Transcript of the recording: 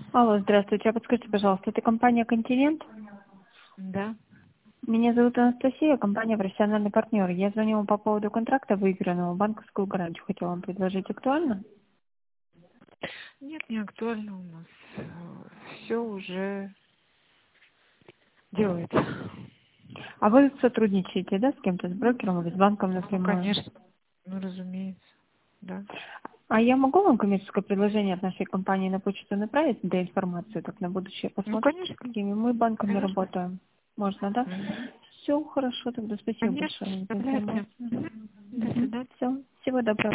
Алло, здравствуйте. А подскажите, пожалуйста, это компания «Континент»? Да. Меня зовут Анастасия, компания «Профессиональный партнер». Я звоню вам по поводу контракта, выигранного, банковскую гарантию хотела вам предложить. Актуально? Нет, не актуально у нас. Все уже делается. А вы сотрудничаете, да, с кем-то, с брокером или с банком Ну, напрямую? конечно. Ну, разумеется. Да. А я могу вам коммерческое предложение от нашей компании на почту направить для информации, так на будущее Ну, посмотрите, с конечно. какими мы банками Конечно. работаем. Можно, да? Мгм. Все хорошо, тогда спасибо Конечно, большое за оставляйте. информацию. Мгм. До свидания. Все, всего доброго.